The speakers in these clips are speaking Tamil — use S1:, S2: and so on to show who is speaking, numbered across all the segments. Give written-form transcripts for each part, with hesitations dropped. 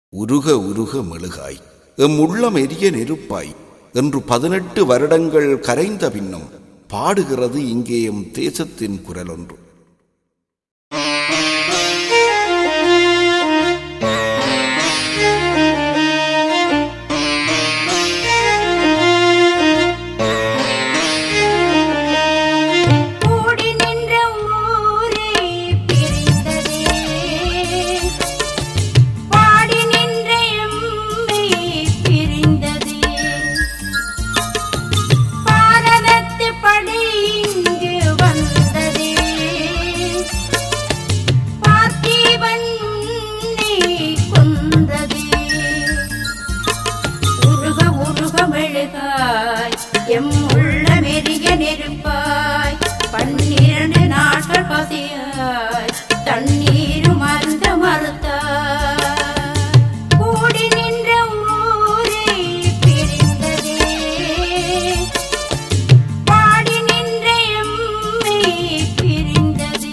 S1: உருக உருக மெழுகாய் எம் உள்ளம் எரிய நெருப்பாய் என்று 18 வருடங்கள் கரைந்த பின்னும் பாடுகிறது இங்கே எம் தேசத்தின் குரல் ஒன்று.
S2: எம் உள்ளமெரிய நெருப்பாய் 12 நாட்கள் பசியாய் தண்ணீரும் அருந்த மறுத்தாய். கூடி நின்ற ஊரே பிரிந்ததே, பாடி நின்ற எம்மை பிரிந்ததே.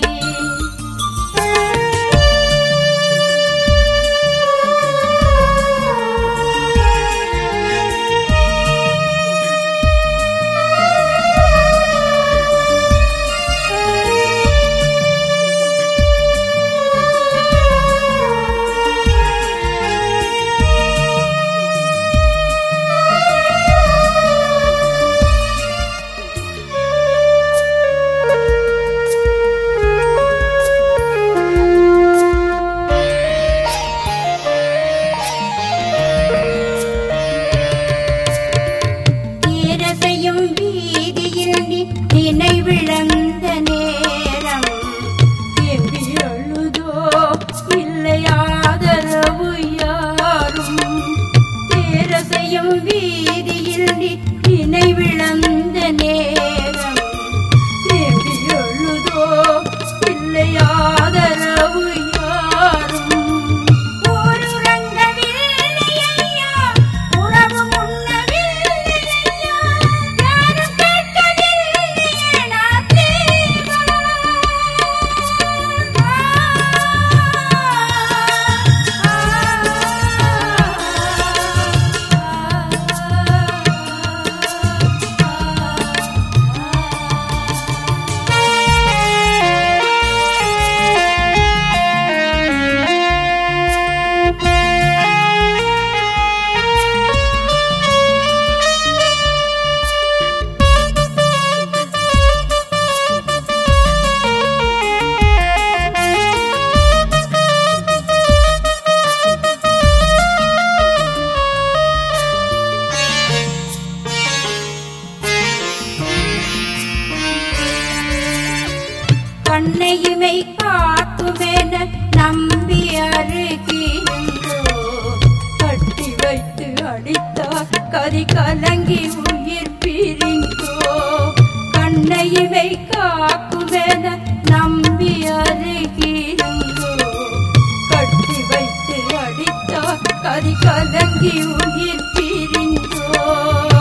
S2: நினைவிழந்த நேரம் எம்பி எழுதோ இல்லையாதரவு யாரும். தேரசையும் வீதியில் நினைவிழந்த நேரம் எம்பி எழுதோ இல்லையாதரவு யாரும். கண்ணையுமை காக்குமென நம்பி அருகிருந்தோ, கட்டி வைத்து அடித்தார் கரி கலங்கி உயிர் பிரிந்தோ. கண்ணையுமை காக்குமென நம்பி அருகிருந்தோ, கட்டி வைத்து அடித்தார் கரி கலங்கி உயிர் பிரிந்தோ.